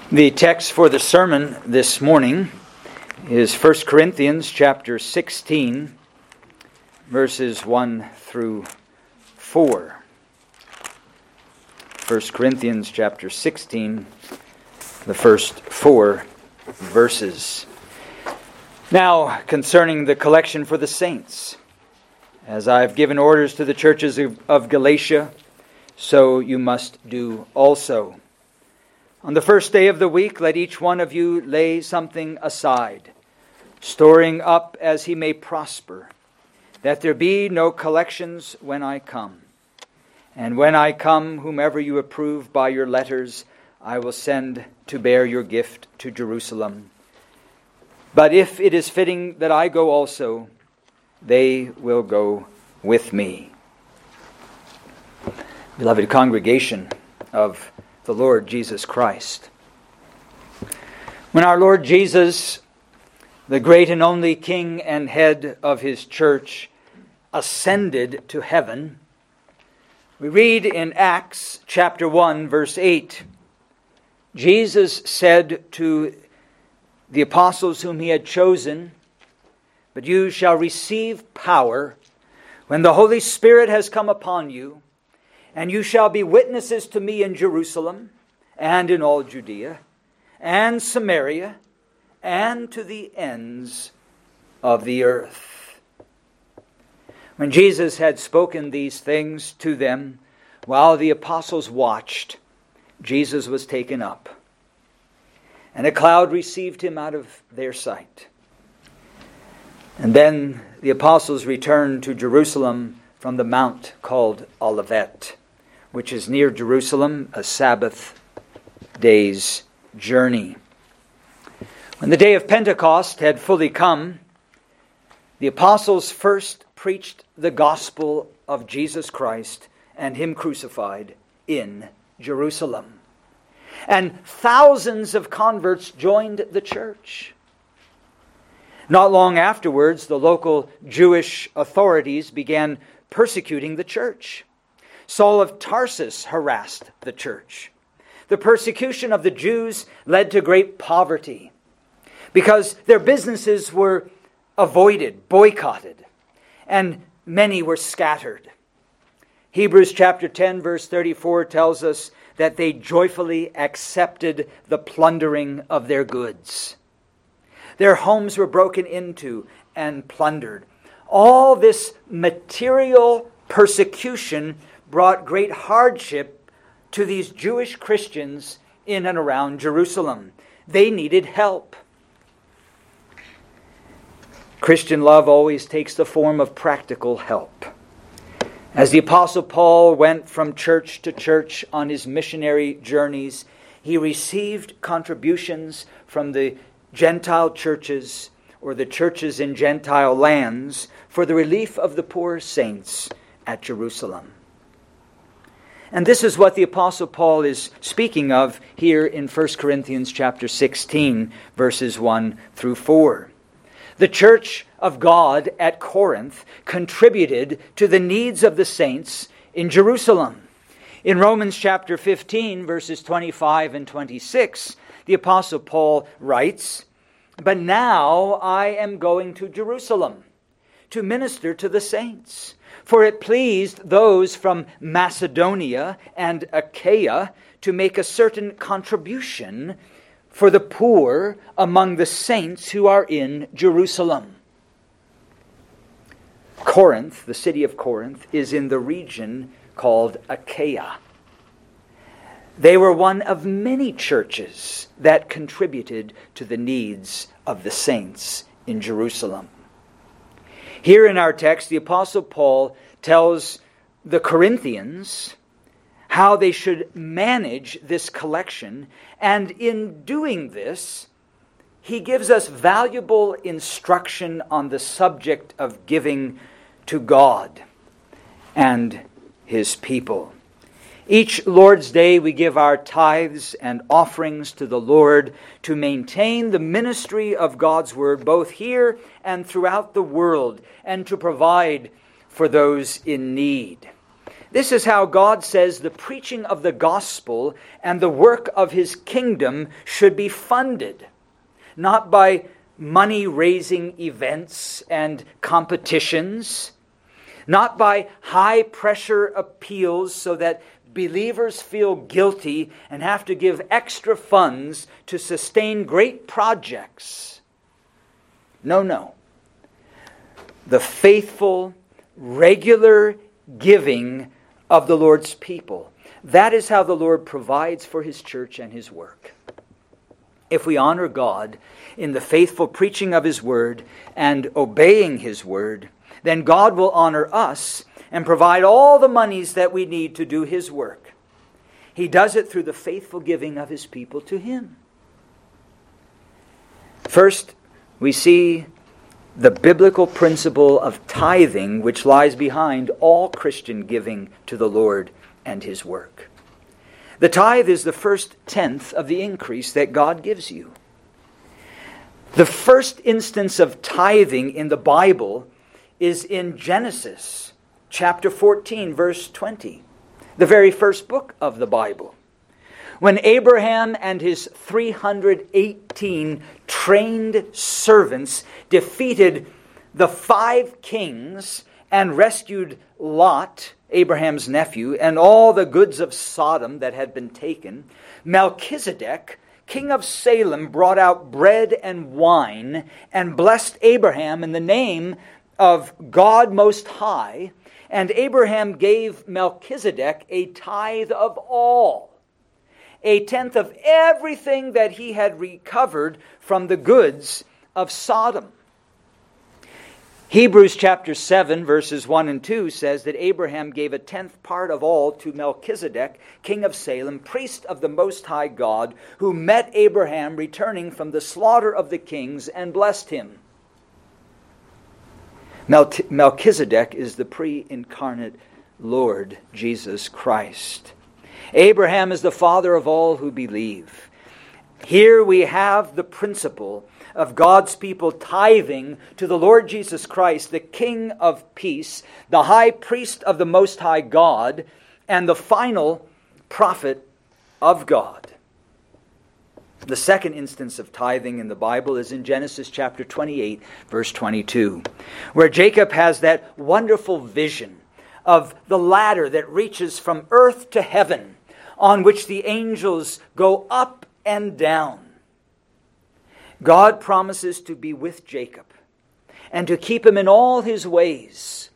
The text for the sermon this morning is 1 Corinthians chapter 16, verses 1 through 4. 1 Corinthians chapter 16, the first 4 verses. Now, concerning the collection for the saints, as I have given orders to the churches of Galatia, so you must do also. On the first day of the week, let each one of you lay something aside, storing up as he may prosper, that there be no collections when I come. And when I come, whomever you approve by your letters, I will send to bear your gift to Jerusalem. But if it is fitting that I go also, they will go with me. Beloved congregation of the Lord Jesus Christ, when our Lord Jesus, the great and only King and head of His church, ascended to heaven, we read in Acts chapter 1, verse 8, Jesus said to the apostles whom He had chosen, "But you shall receive power when the Holy Spirit has come upon you, and you shall be witnesses to me in Jerusalem and in all Judea and Samaria and to the ends of the earth." When Jesus had spoken these things to them, while the apostles watched, Jesus was taken up, and a cloud received Him out of their sight. And then the apostles returned to Jerusalem from the mount called Olivet, which is near Jerusalem, a Sabbath day's journey. When the day of Pentecost had fully come, the apostles first preached the gospel of Jesus Christ and Him crucified in Jerusalem. And thousands of converts joined the church. Not long afterwards, the local Jewish authorities began persecuting the church. Saul of Tarsus harassed the church. The persecution of the Jews led to great poverty because their businesses were avoided, boycotted, and many were scattered. Hebrews chapter 10 verse 34 tells us that they joyfully accepted the plundering of their goods. Their homes were broken into and plundered. All this material persecution brought great hardship to these Jewish Christians in and around Jerusalem. They needed help. Christian love always takes the form of practical help. As the Apostle Paul went from church to church on his missionary journeys, he received contributions from the Gentile churches or the churches in Gentile lands for the relief of the poor saints at Jerusalem. And this is what the Apostle Paul is speaking of here in 1 Corinthians chapter 16, verses 1 through 4. The church of God at Corinth contributed to the needs of the saints in Jerusalem. In Romans chapter 15, verses 25 and 26, the Apostle Paul writes, "But now I am going to Jerusalem to minister to the saints. For it pleased those from Macedonia and Achaia to make a certain contribution for the poor among the saints who are in Jerusalem." Corinth, the city of Corinth, is in the region called Achaia. They were one of many churches that contributed to the needs of the saints in Jerusalem. Here in our text, the Apostle Paul tells the Corinthians how they should manage this collection, and in doing this, he gives us valuable instruction on the subject of giving to God and His people. Each Lord's Day we give our tithes and offerings to the Lord to maintain the ministry of God's Word both here and throughout the world, and to provide for those in need. This is how God says the preaching of the gospel and the work of His kingdom should be funded, not by money-raising events and competitions, not by high-pressure appeals so that believers feel guilty and have to give extra funds to sustain great projects. No. The faithful, regular giving of the Lord's people. That is how the Lord provides for His church and His work. If we honor God in the faithful preaching of His word and obeying His word, then God will honor us and provide all the monies that we need to do His work. He does it through the faithful giving of His people to Him. First, we see the biblical principle of tithing, which lies behind all Christian giving to the Lord and His work. The tithe is the first tenth of the increase that God gives you. The first instance of tithing in the Bible is in Genesis chapter 14, verse 20, the very first book of the Bible. When Abraham and his 318 trained servants defeated the 5 kings and rescued Lot, Abraham's nephew, and all the goods of Sodom that had been taken, Melchizedek, king of Salem, brought out bread and wine and blessed Abraham in the name of God Most High, and Abraham gave Melchizedek a tithe of all, a tenth of everything that he had recovered from the goods of Sodom. Hebrews chapter 7, verses 1 and 2 says that Abraham gave a tenth part of all to Melchizedek, king of Salem, priest of the Most High God, who met Abraham returning from the slaughter of the kings and blessed him. Melchizedek is the pre-incarnate Lord Jesus Christ. Abraham is the father of all who believe. Here we have the principle of God's people tithing to the Lord Jesus Christ, the King of peace, the high priest of the Most High God, and the final prophet of God. The second instance of tithing in the Bible is in Genesis chapter 28, verse 22, where Jacob has that wonderful vision of the ladder that reaches from earth to heaven, on which the angels go up and down. God promises to be with Jacob and to keep him in all his ways.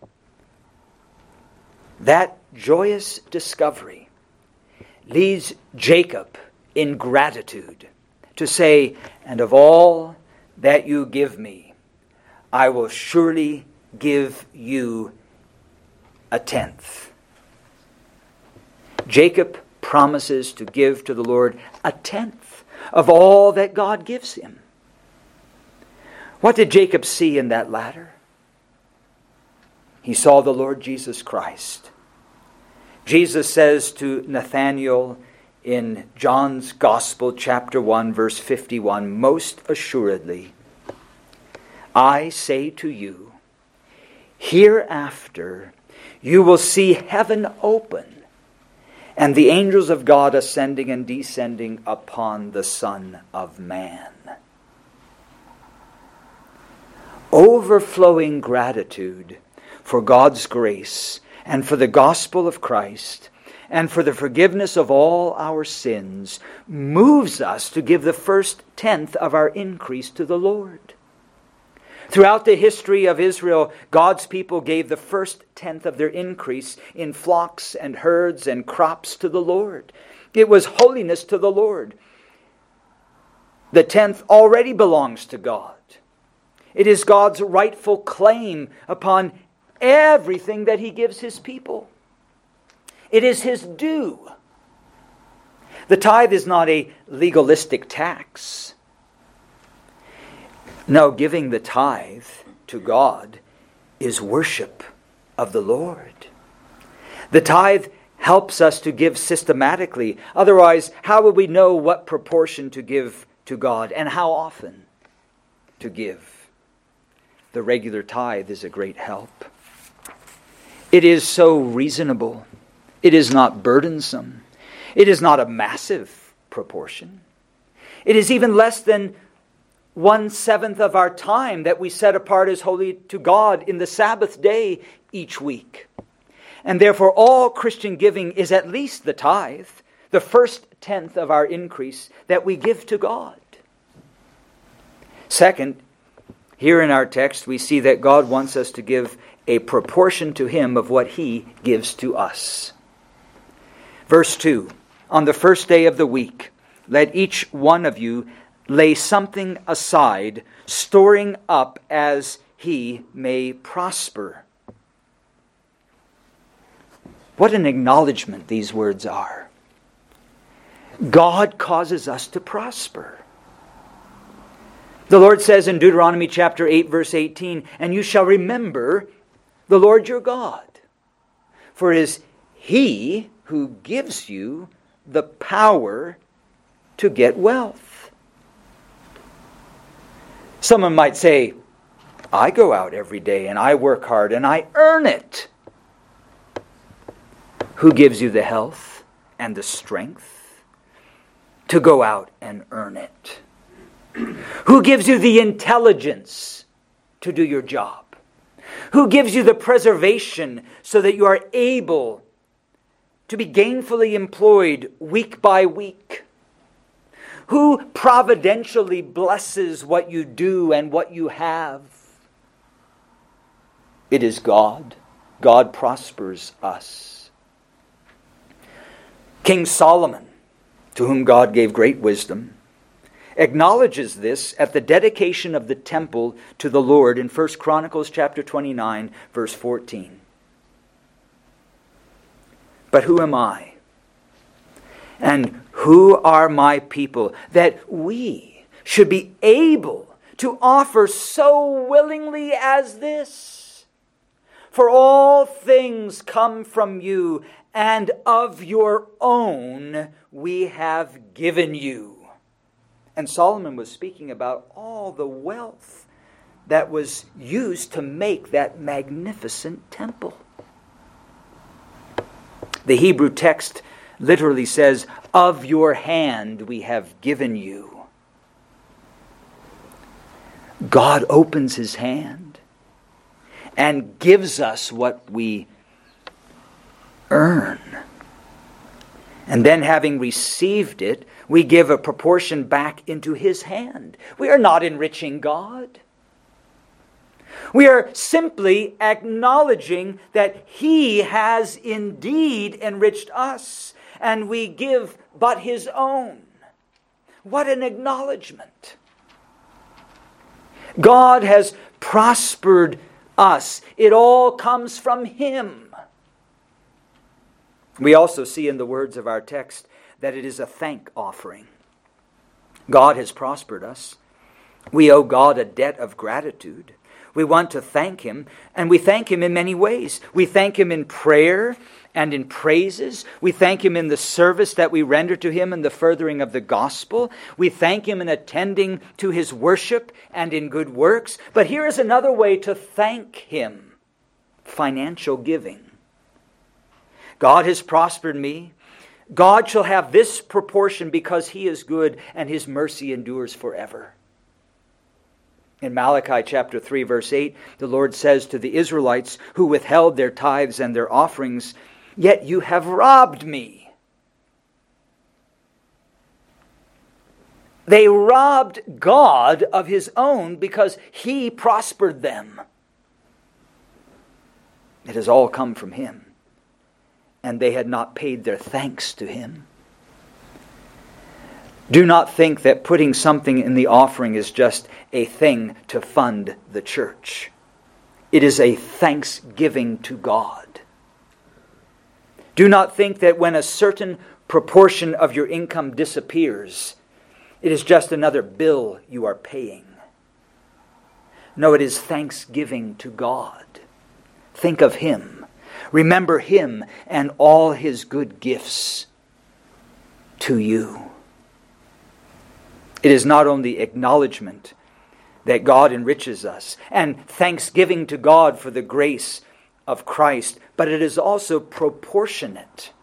That joyous discovery leads Jacob in gratitude to say, "And of all that you give me, I will surely give you a tenth." Jacob promises to give to the Lord a tenth of all that God gives him. What did Jacob see in that ladder? He saw the Lord Jesus Christ. Jesus says to Nathanael in John's Gospel, chapter 1, verse 51, "Most assuredly, I say to you, hereafter you will see heaven open, and the angels of God ascending and descending upon the Son of Man." Overflowing gratitude for God's grace and for the gospel of Christ and for the forgiveness of all our sins moves us to give the first tenth of our increase to the Lord. Throughout the history of Israel, God's people gave the first tenth of their increase in flocks and herds and crops to the Lord. It was holiness to the Lord. The tenth already belongs to God. It is God's rightful claim upon everything that He gives His people. It is His due. The tithe is not a legalistic tax. No, giving the tithe to God is worship of the Lord. The tithe helps us to give systematically. Otherwise, how would we know what proportion to give to God and how often to give? The regular tithe is a great help. It is so reasonable. It is not burdensome. It is not a massive proportion. It is even less than 1/7 of our time that we set apart as holy to God in the Sabbath day each week. And therefore all Christian giving is at least the tithe, the first tenth of our increase that we give to God. Second, here in our text we see that God wants us to give a proportion to Him of what He gives to us. Verse 2, on the first day of the week, let each one of you lay something aside, storing up as he may prosper. What an acknowledgement these words are. God causes us to prosper. The Lord says in Deuteronomy chapter 8, verse 18, and you shall remember the Lord your God, for it is He who gives you the power to get wealth. Someone might say, I go out every day and I work hard and I earn it. Who gives you the health and the strength to go out and earn it? Who gives you the intelligence to do your job? Who gives you the preservation so that you are able to be gainfully employed week by week? Who providentially blesses what you do and what you have? It is God. God prospers us. King Solomon, to whom God gave great wisdom, acknowledges this at the dedication of the temple to the Lord in 1 Chronicles chapter 29, verse 14. But who am I? And who are my people that we should be able to offer so willingly as this? For all things come from you, and of your own we have given you. And Solomon was speaking about all the wealth that was used to make that magnificent temple. The Hebrew text literally says, of your hand we have given you. God opens His hand and gives us what we earn. And then having received it, we give a proportion back into His hand. We are not enriching God. We are simply acknowledging that He has indeed enriched us, and we give but His own. What an acknowledgement. God has prospered us. It all comes from Him. We also see in the words of our text that it is a thank offering. God has prospered us. We owe God a debt of gratitude. We want to thank Him, and we thank Him in many ways. We thank Him in prayer and in praises. We thank Him in the service that we render to Him in the furthering of the gospel. We thank Him in attending to His worship and in good works. But here is another way to thank Him: financial giving. God has prospered me. God shall have this proportion because He is good and His mercy endures forever. In Malachi chapter 3, verse 8, the Lord says to the Israelites who withheld their tithes and their offerings, yet you have robbed me. They robbed God of His own because He prospered them. It has all come from Him, and they had not paid their thanks to Him. Do not think that putting something in the offering is just a thing to fund the church. It is a thanksgiving to God. Do not think that when a certain proportion of your income disappears, it is just another bill you are paying. No, it is thanksgiving to God. Think of Him. Remember Him and all His good gifts to you. It is not only acknowledgement that God enriches us and thanksgiving to God for the grace of Christ, but it is also proportionate.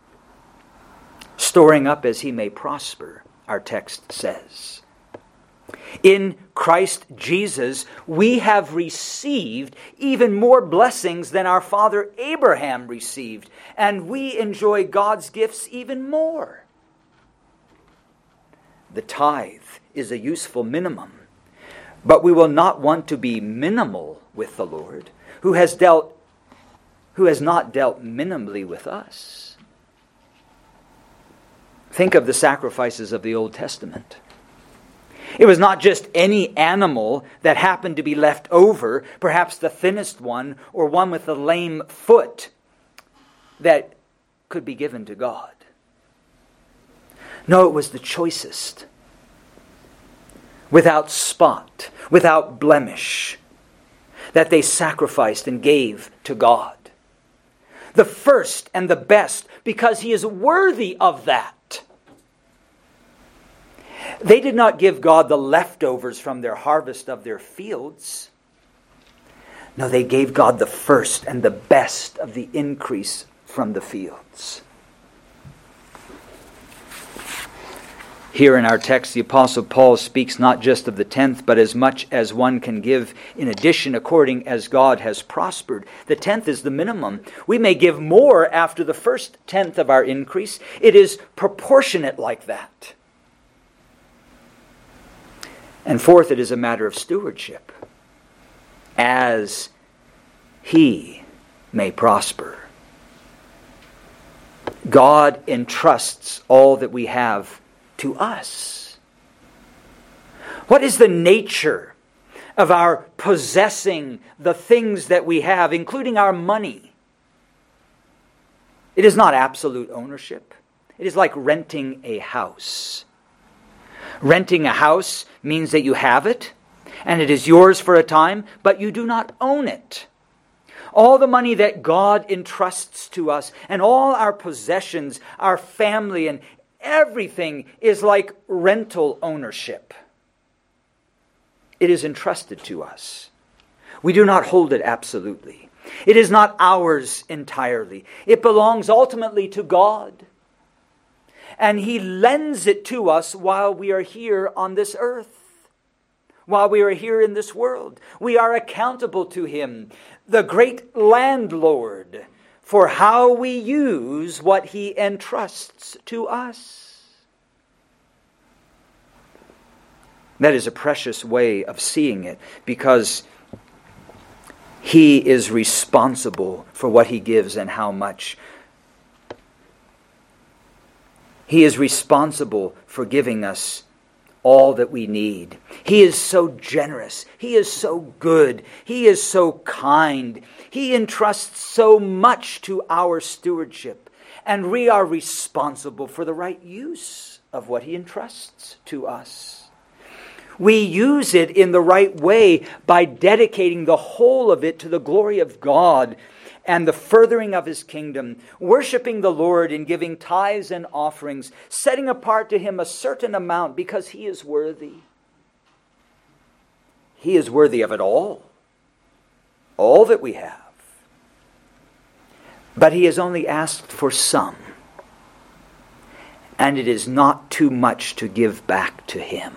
Storing up as he may prosper, our text says. In Christ Jesus, we have received even more blessings than our father Abraham received, and we enjoy God's gifts even more. The tithe is a useful minimum, but we will not want to be minimal with the Lord, who has not dealt minimally with us. Think of the sacrifices of the Old Testament. It was not just any animal that happened to be left over, perhaps the thinnest one or one with a lame foot, that could be given to God. No, it was the choicest, without spot, without blemish, that they sacrificed and gave to God. The first and the best, because he is worthy of that. They did not give God the leftovers from their harvest of their fields. No, they gave God the first and the best of the increase from the fields. Here in our text, the Apostle Paul speaks not just of the tenth, but as much as one can give in addition according as God has prospered. The tenth is the minimum. We may give more after the first tenth of our increase. It is proportionate like that. And fourth, it is a matter of stewardship, as he may prosper. God entrusts all that we have to us. What is the nature of our possessing the things that we have, including our money? It is not absolute ownership. It is like renting a house. Renting a house means that you have it, and it is yours for a time, but you do not own it. All the money that God entrusts to us, and all our possessions, our family, and everything is like rental ownership. It is entrusted to us. We do not hold it absolutely. It is not ours entirely. It belongs ultimately to God. And he lends it to us while we are here on this earth, while we are here in this world. We are accountable to him, the great landlord, for how we use what he entrusts to us. That is a precious way of seeing it, because he is responsible for what he gives and how much. He is responsible for giving us all that we need. He is so generous. He is so good. He is so kind. He entrusts so much to our stewardship. And we are responsible for the right use of what he entrusts to us. We use it in the right way by dedicating the whole of it to the glory of God and the furthering of his kingdom, worshiping the Lord in giving tithes and offerings, setting apart to him a certain amount because he is worthy. He is worthy of it all that we have. But he has only asked for some, and it is not too much to give back to him.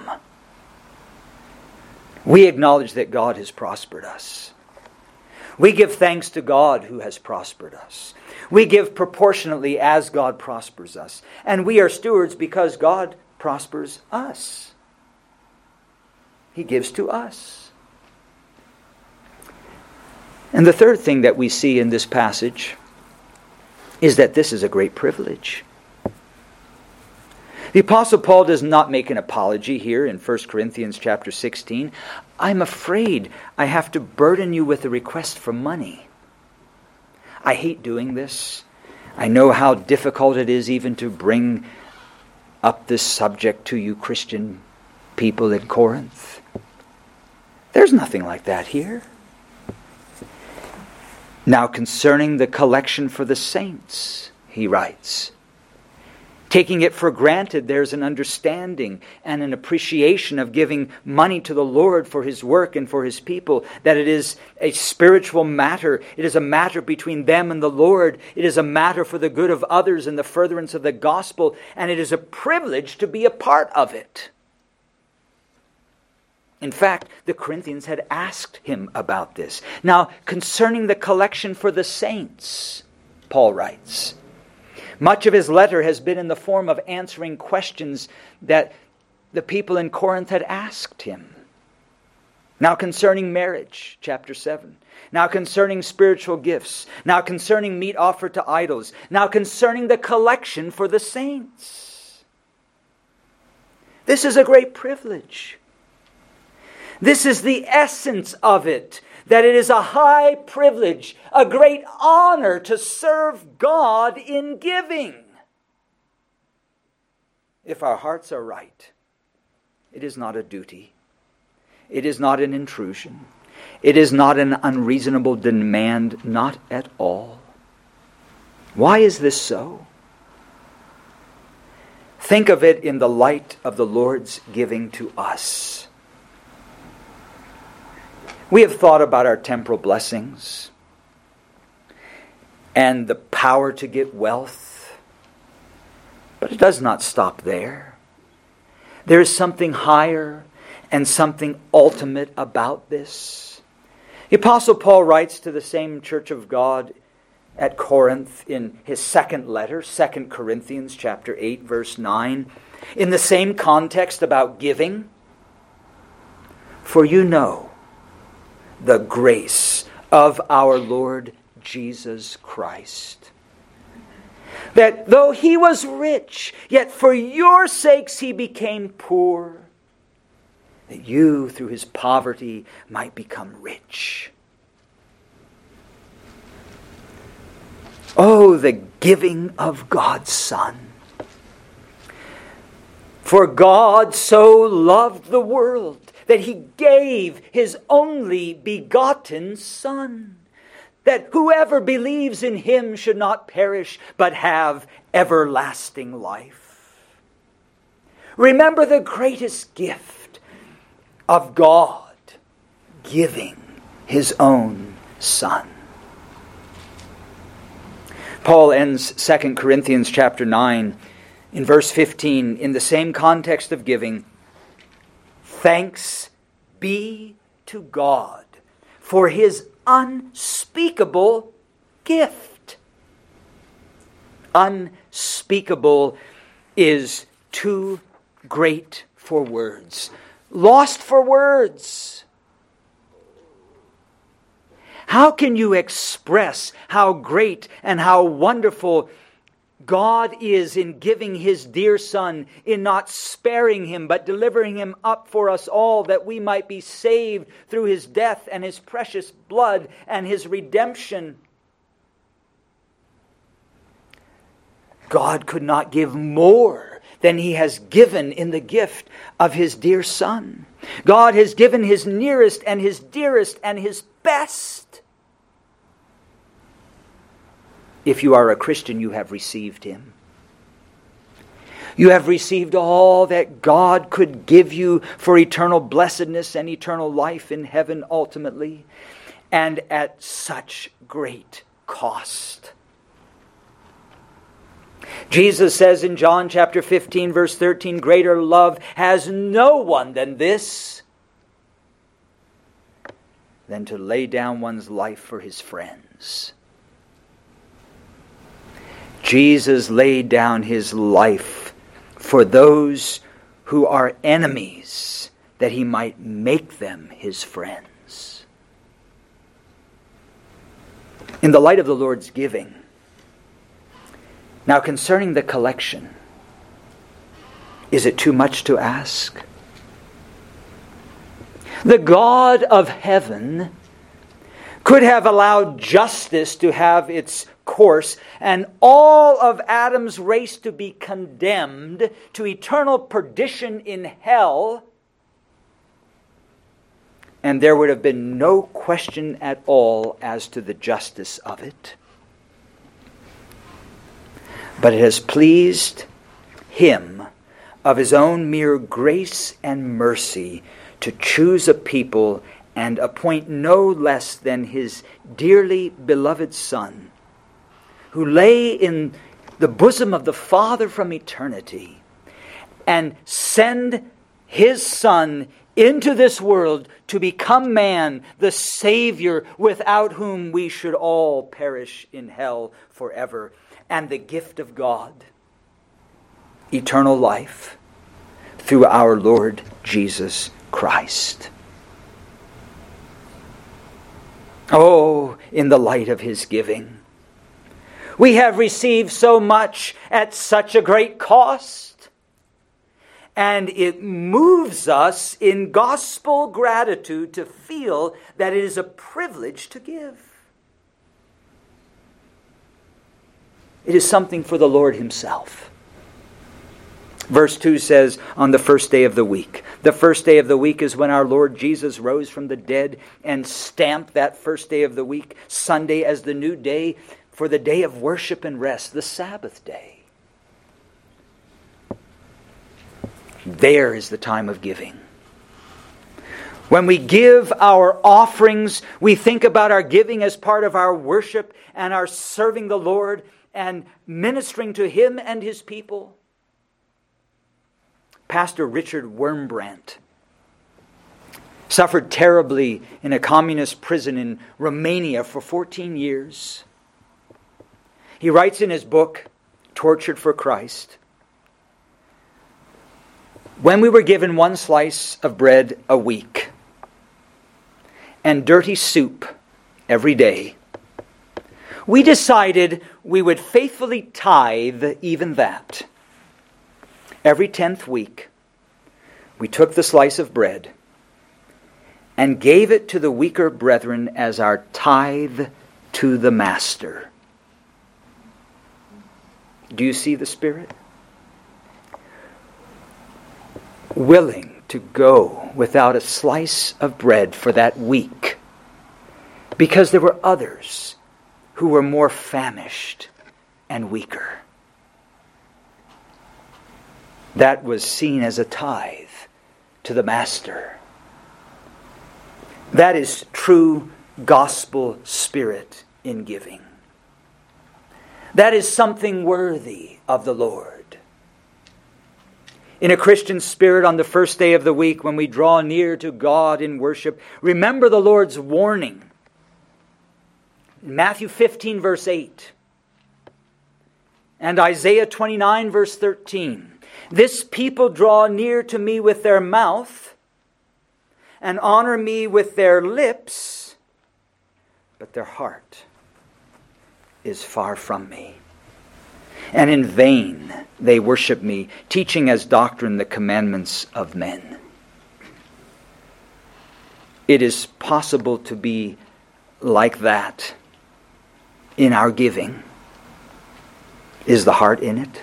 We acknowledge that God has prospered us. We give thanks to God who has prospered us. We give proportionately as God prospers us. And we are stewards because God prospers us. He gives to us. And the third thing that we see in this passage is that this is a great privilege. The Apostle Paul does not make an apology here in 1 Corinthians chapter 16. I'm afraid I have to burden you with a request for money. I hate doing this. I know how difficult it is even to bring up this subject to you Christian people in Corinth. There's nothing like that here. Now concerning the collection for the saints, he writes, Taking it for granted, there's an understanding and an appreciation of giving money to the Lord for His work and for His people, that it is a spiritual matter. It is a matter between them and the Lord. It is a matter for the good of others and the furtherance of the gospel, and it is a privilege to be a part of it. In fact, the Corinthians had asked him about this. Now, concerning the collection for the saints, Paul writes, much of his letter has been in the form of answering questions that the people in Corinth had asked him. Now concerning marriage, chapter 7. Now concerning spiritual gifts. Now concerning meat offered to idols. Now concerning the collection for the saints. This is a great privilege. This is the essence of it. That it is a high privilege, a great honor to serve God in giving. If our hearts are right, it is not a duty. It is not an intrusion. It is not an unreasonable demand, not at all. Why is this so? Think of it in the light of the Lord's giving to us. We have thought about our temporal blessings and the power to get wealth, but it does not stop there. There is something higher and something ultimate about this. The Apostle Paul writes to the same church of God at Corinth in his second letter, 2 Corinthians chapter 8, verse 9, in the same context about giving. For you know the grace of our Lord Jesus Christ, that though He was rich, yet for your sakes He became poor, that you through His poverty might become rich. Oh, the giving of God's Son. For God so loved the world that He gave His only begotten Son, that whoever believes in Him should not perish, but have everlasting life. Remember the greatest gift of God, giving His own Son. Paul ends 2 Corinthians chapter 9 in verse 15 in the same context of giving. Thanks be to God for His unspeakable gift. Unspeakable is too great for words. Lost for words. How can you express how great and how wonderful God is in giving His dear Son, in not sparing Him, but delivering Him up for us all, that we might be saved through His death and His precious blood and His redemption? God could not give more than He has given in the gift of His dear Son. God has given His nearest and His dearest and His best. If you are a Christian, you have received Him. You have received all that God could give you for eternal blessedness and eternal life in heaven ultimately, and at such great cost. Jesus says in John chapter 15, verse 13, greater love has no one than this, than to lay down one's life for his friends. Jesus laid down His life for those who are enemies, that He might make them His friends. In the light of the Lord's giving, now concerning the collection, is it too much to ask? The God of heaven could have allowed justice to have its course and all of Adam's race to be condemned to eternal perdition in hell, and there would have been no question at all as to the justice of it. But it has pleased Him, of His own mere grace and mercy, to choose a people and appoint no less than His dearly beloved Son, who lay in the bosom of the Father from eternity, and send His Son into this world to become man, the Savior without whom we should all perish in hell forever, and the gift of God, eternal life, through our Lord Jesus Christ. Oh, in the light of His giving, we have received so much at such a great cost, and it moves us in gospel gratitude to feel that it is a privilege to give. It is something for the Lord Himself. Verse 2 says, on the first day of the week. The first day of the week is when our Lord Jesus rose from the dead and stamped that first day of the week, Sunday, as the new day for the day of worship and rest, the Sabbath day. There is the time of giving. When we give our offerings, we think about our giving as part of our worship and our serving the Lord and ministering to Him and His people. Pastor Richard Wurmbrandt suffered terribly in a communist prison in Romania for 14 years. He writes in his book, Tortured for Christ, when we were given one slice of bread a week and dirty soup every day, we decided we would faithfully tithe even that. Every 10th week, we took the slice of bread and gave it to the weaker brethren as our tithe to the Master. Do you see the Spirit? Willing to go without a slice of bread for that week because there were others who were more famished and weaker. That was seen as a tithe to the Master. That is true gospel spirit in giving. That is something worthy of the Lord. In a Christian spirit, on the first day of the week, when we draw near to God in worship, remember the Lord's warning. In Matthew 15, verse 8, and Isaiah 29, verse 13. This people draw near to me with their mouth and honor me with their lips, but their heart is far from me. And in vain they worship me, teaching as doctrine the commandments of men. It is possible to be like that in our giving. Is the heart in it?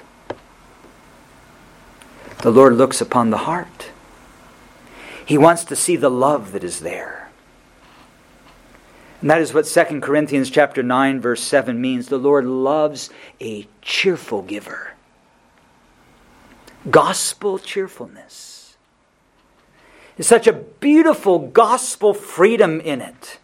The Lord looks upon the heart. He wants to see the love that is there. And that is what 2 Corinthians chapter 9 verse 7 means. The Lord loves a cheerful giver. Gospel cheerfulness. There's such a beautiful gospel freedom in it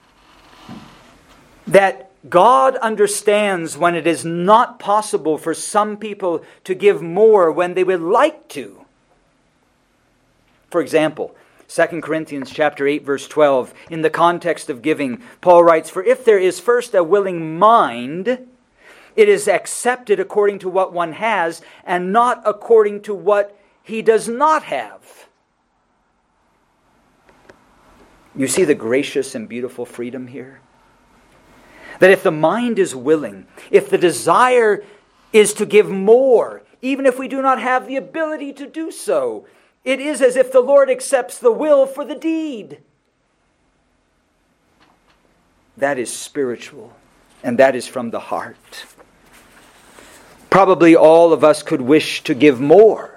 that God understands when it is not possible for some people to give more when they would like to. For example, 2 Corinthians chapter 8 verse 12, in the context of giving, Paul writes, "For if there is first a willing mind, it is accepted according to what one has and not according to what he does not have." You see the gracious and beautiful freedom here? That if the mind is willing, if the desire is to give more, even if we do not have the ability to do so, it is as if the Lord accepts the will for the deed. That is spiritual, and that is from the heart. Probably all of us could wish to give more,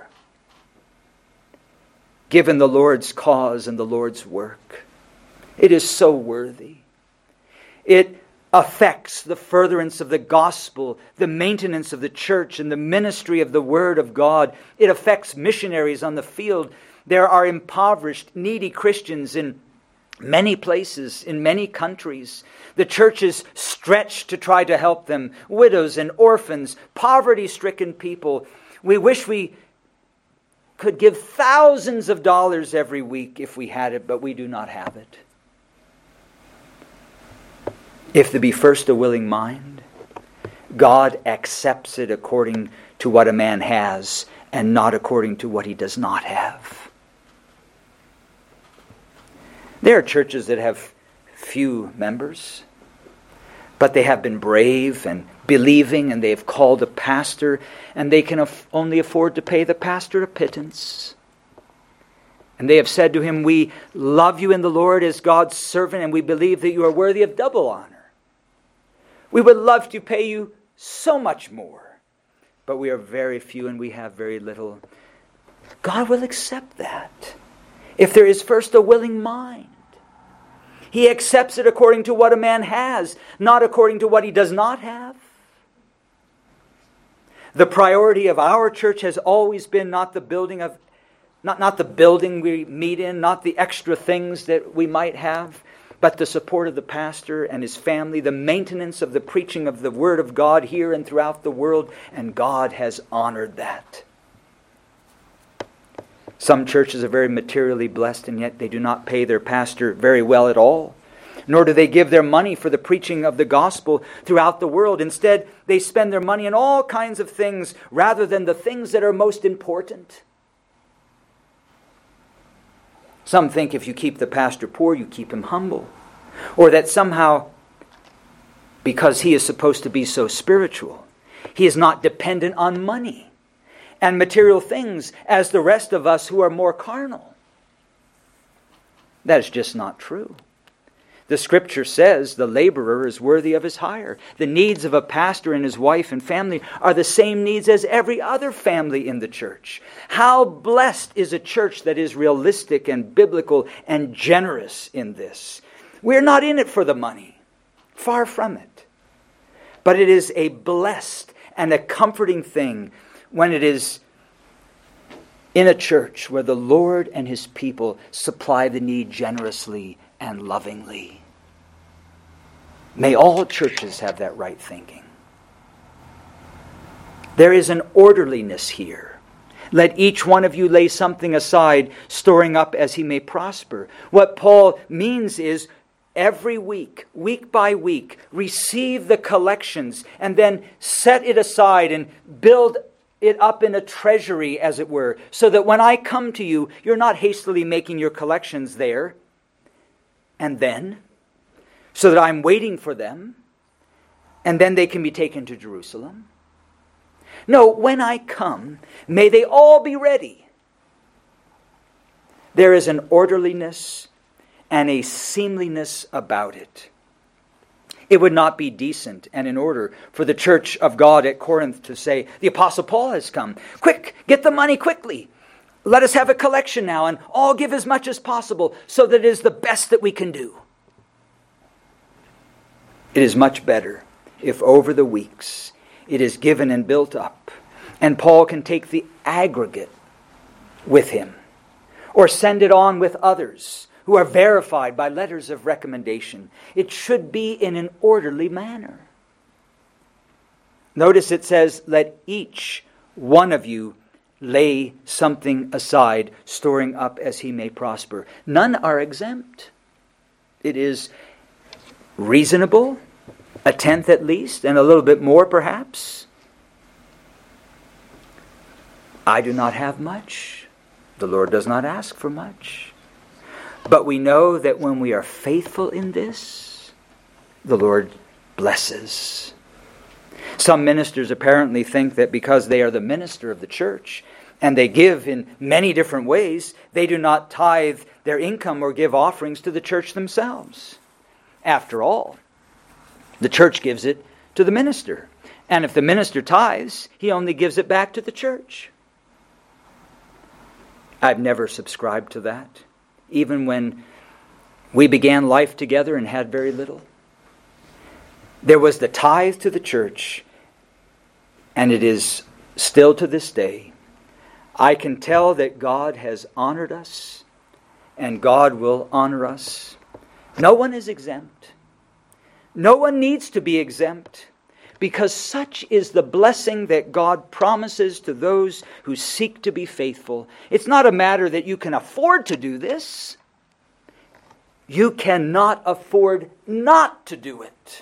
given the Lord's cause and the Lord's work. It is so worthy. It affects the furtherance of the gospel, the maintenance of the church, and the ministry of the Word of God. It affects missionaries on the field. There are impoverished, needy Christians in many places, in many countries. The church is stretched to try to help them. Widows and orphans, poverty-stricken people. We wish we could give thousands of dollars every week if we had it, but we do not have it. If there be first a willing mind, God accepts it according to what a man has and not according to what he does not have. There are churches that have few members, but they have been brave and believing, and they have called a pastor, and they can only afford to pay the pastor a pittance. And they have said to him, "We love you in the Lord as God's servant, and we believe that you are worthy of double honor. We would love to pay you so much more, but we are very few and we have very little." God will accept that if there is first a willing mind. He accepts it according to what a man has, not according to what he does not have. The priority of our church has always been not the building we meet in, not the extra things that we might have, but the support of the pastor and his family, the maintenance of the preaching of the Word of God here and throughout the world, and God has honored that. Some churches are very materially blessed, and yet they do not pay their pastor very well at all, nor do they give their money for the preaching of the gospel throughout the world. Instead, they spend their money on all kinds of things rather than the things that are most important. Some think if you keep the pastor poor, you keep him humble. Or that somehow, because he is supposed to be so spiritual, he is not dependent on money and material things as the rest of us who are more carnal. That is just not true. The Scripture says the laborer is worthy of his hire. The needs of a pastor and his wife and family are the same needs as every other family in the church. How blessed is a church that is realistic and biblical and generous in this. We're not in it for the money. Far from it. But it is a blessed and a comforting thing when it is in a church where the Lord and His people supply the need generously and lovingly. May all churches have that right thinking. There is an orderliness here. Let each one of you lay something aside, storing up as he may prosper. What Paul means is every week, week by week, receive the collections and then set it aside and build it up in a treasury, as it were, so that when I come to you, you're not hastily making your collections there and then, so that I'm waiting for them, and then they can be taken to Jerusalem. No, when I come, may they all be ready. There is an orderliness and a seemliness about it. It would not be decent and in order for the church of God at Corinth to say, "The Apostle Paul has come. Quick, get the money quickly. Let us have a collection now and all give as much as possible so that it is the best that we can do." It is much better if over the weeks it is given and built up, and Paul can take the aggregate with him or send it on with others who are verified by letters of recommendation. It should be in an orderly manner. Notice it says, "Let each one of you lay something aside, storing up as he may prosper." None are exempt. It is reasonable, a tenth at least, and a little bit more perhaps. I do not have much. The Lord does not ask for much. But we know that when we are faithful in this, the Lord blesses. Some ministers apparently think that because they are the minister of the church and they give in many different ways, they do not tithe their income or give offerings to the church themselves. After all, the church gives it to the minister. And if the minister tithes, he only gives it back to the church. I've never subscribed to that. Even when we began life together and had very little. There was the tithe to the church, and it is still to this day. I can tell that God has honored us, and God will honor us. No one is exempt. No one needs to be exempt, because such is the blessing that God promises to those who seek to be faithful. It's not a matter that you can afford to do this. You cannot afford not to do it.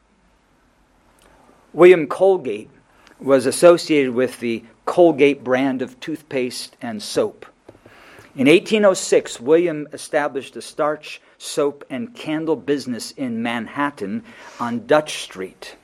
William Colgate was associated with the Colgate brand of toothpaste and soap. In 1806, William established a starch, soap, and candle business in Manhattan on Dutch Street.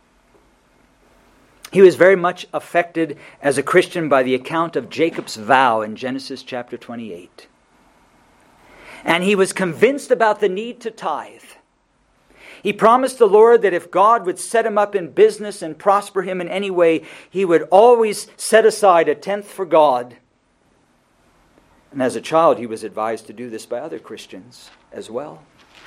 He was very much affected as a Christian by the account of Jacob's vow in Genesis chapter 28. And he was convinced about the need to tithe. He promised the Lord that if God would set him up in business and prosper him in any way, he would always set aside a tenth for God. And as a child, he was advised to do this by other Christians as well.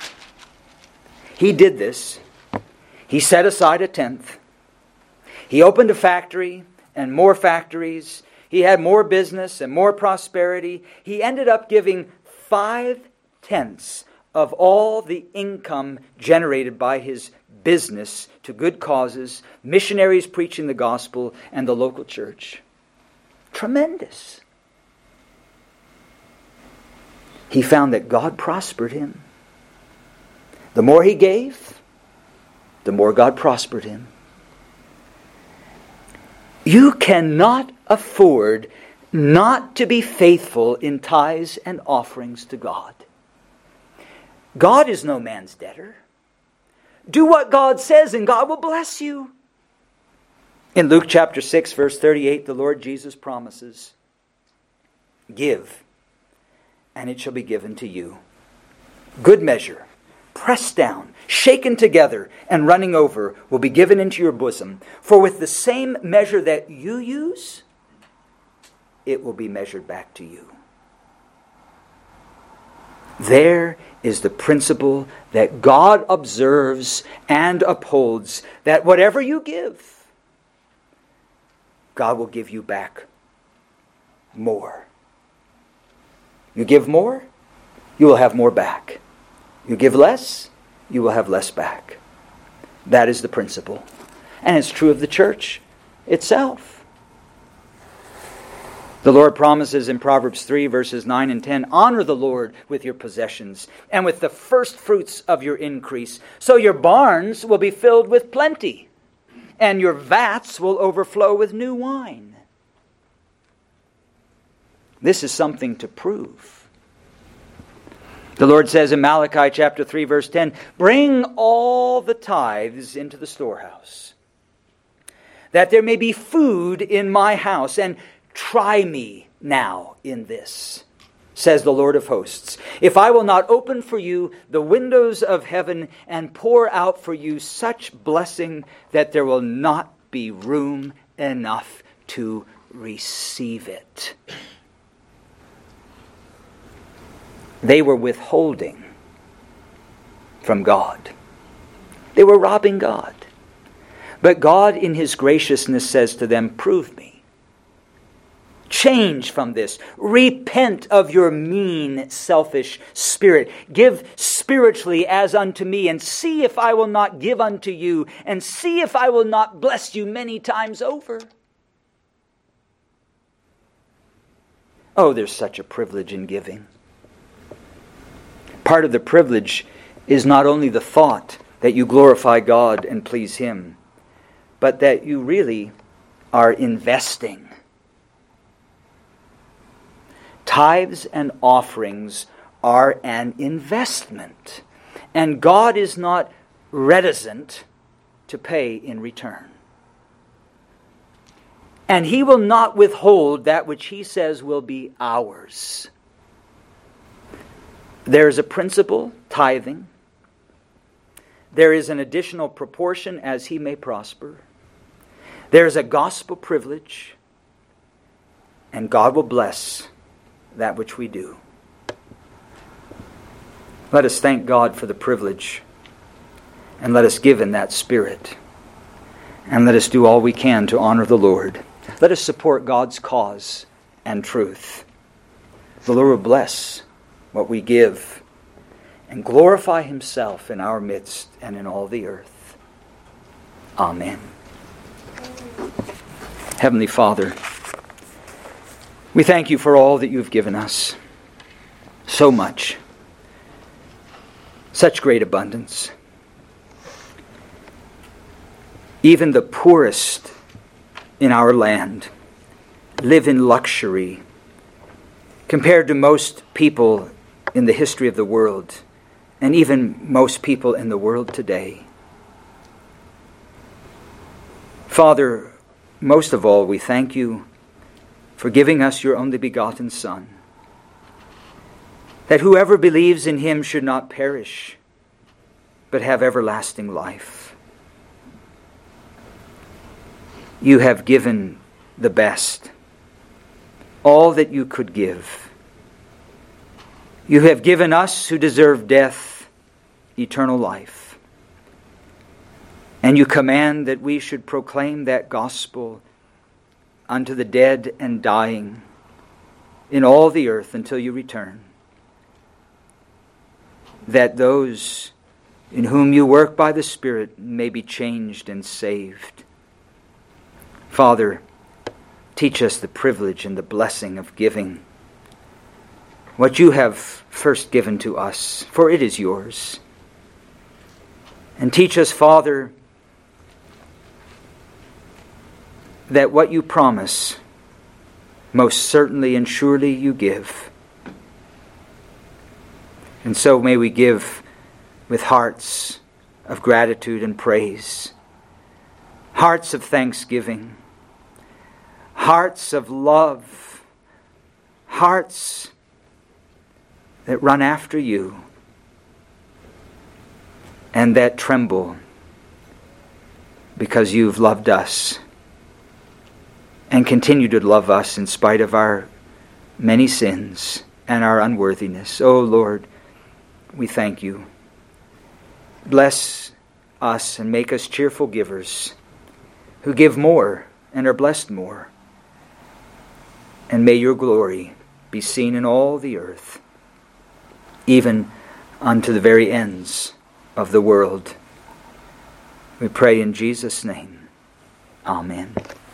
He did this. He set aside a tenth. He opened a factory and more factories. He had more business and more prosperity. He ended up giving 5/10 of all the income generated by his business to good causes, missionaries preaching the gospel, and the local church. Tremendous. He found that God prospered him. The more he gave, the more God prospered him. You cannot afford not to be faithful in tithes and offerings to God. God is no man's debtor. Do what God says and God will bless you. In Luke chapter 6, verse 38, the Lord Jesus promises, "Give, and it shall be given to you. Good measure, pressed down, shaken together, and running over, will be given into your bosom. For with the same measure that you use, it will be measured back to you." There is the principle that God observes and upholds, that whatever you give, God will give you back more. You give more, you will have more back. You give less, you will have less back. That is the principle. And it's true of the church itself. The Lord promises in Proverbs 3, verses 9 and 10, "Honor the Lord with your possessions and with the first fruits of your increase. So your barns will be filled with plenty, and your vats will overflow with new wine." This is something to prove. The Lord says in Malachi chapter 3, verse 10, "Bring all the tithes into the storehouse, that there may be food in my house, and try me now in this, says the Lord of hosts, if I will not open for you the windows of heaven and pour out for you such blessing that there will not be room enough to receive it." They were withholding from God. They were robbing God. But God in His graciousness says to them, "Prove me. Change from this. Repent of your mean, selfish spirit. Give spiritually as unto me, and see if I will not give unto you, and see if I will not bless you many times over." Oh, there's such a privilege in giving. Part of the privilege is not only the thought that you glorify God and please Him, but that you really are investing. Tithes and offerings are an investment, and God is not reticent to pay in return. And He will not withhold that which He says will be ours. There is a principle, tithing. There is an additional proportion as He may prosper. There is a gospel privilege, and God will bless that which we do. Let us thank God for the privilege And let us give in that spirit. And let us do all we can to honor the Lord. Let us support God's cause and truth. The Lord will bless what we give and glorify Himself in our midst and in all the earth. Amen. Heavenly Father, we thank You for all that You've given us. So much. Such great abundance. Even the poorest in our land live in luxury compared to most people in the history of the world, and even most people in the world today. Father, most of all, we thank You for giving us Your only begotten Son, that whoever believes in Him should not perish, but have everlasting life. You have given the best, all that You could give. You have given us who deserve death, eternal life. And You command that we should proclaim that gospel unto the dead and dying in all the earth until You return, that those in whom You work by the Spirit may be changed and saved. Father, teach us the privilege and the blessing of giving what You have first given to us, for it is Yours. And teach us, Father, that what You promise, most certainly and surely You give. And so may we give with hearts of gratitude and praise, hearts of thanksgiving, hearts of love, hearts that run after You and that tremble because You've loved us and continue to love us in spite of our many sins and our unworthiness. Oh Lord, we thank You. Bless us and make us cheerful givers who give more and are blessed more. And may Your glory be seen in all the earth, even unto the very ends of the world. We pray in Jesus' name. Amen.